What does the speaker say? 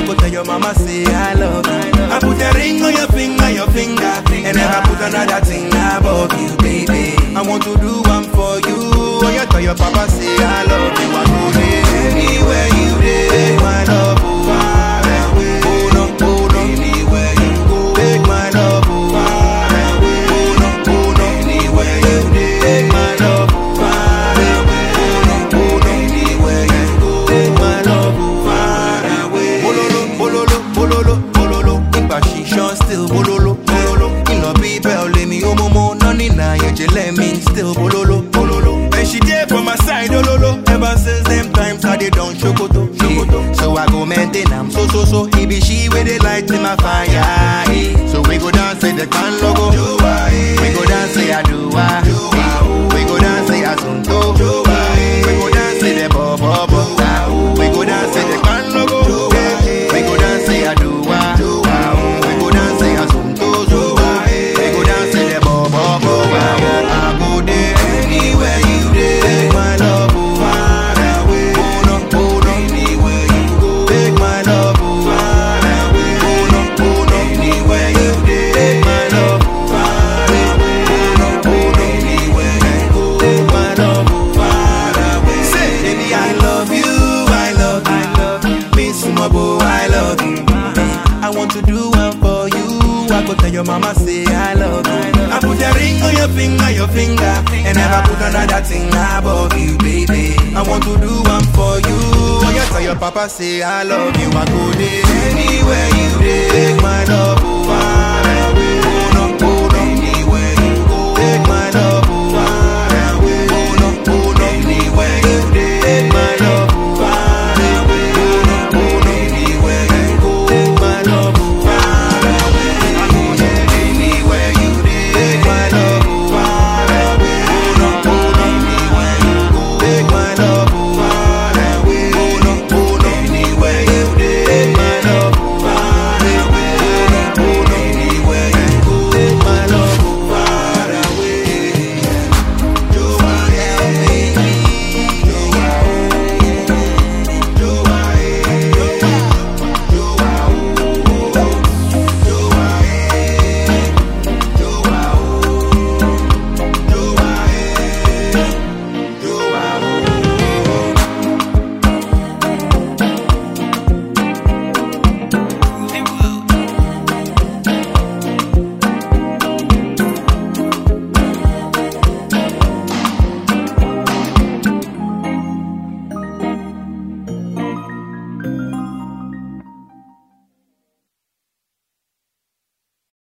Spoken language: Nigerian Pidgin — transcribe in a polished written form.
go tell your mama say I love you. I put a ring on your finger, and never put another thing above you, baby. I want to do one for you. When you tell your papa say I love you, I go there anywhere you there, my love. Far away, hold on, anywhere you go, take my love. Far away, hold on, anywhere you there, take my love. Far away, hold on, anywhere you go, take my love. Far away, bololo, bololo, bololo, Ipa shisha still bololo, bololo. In love people, let me omomo, noni na you let me still bololo, bololo. And she there for my side, ololo. Ever since them times I did done shokoto, shokoto. So I go maintain I'm so. It be she with the light in my fire. So we go dance say the can logo. We go dance say I do. We go dance say asunto. We go dance say the bobo. We go dance say the can logo. We go dance say I do. We go dance say asunto. We go dance say the bobo. I go there anywhere you there. Take my love. Far away. Hold on, anywhere you go. Take my love. Far away. Hold on, anywhere you there. Take my love. Far away. Hold on, anywhere you go. Take my love. Far away. Say, baby, I love you. I love you. Miss Mabo, I love you. I want to do one for you. I go tell your mama say I love you. I put a ring on your finger, and never put another thing above you, baby. I want to do one for you. When you tell your papa say I love you, I go there anywhere you there. Take my love. Far away.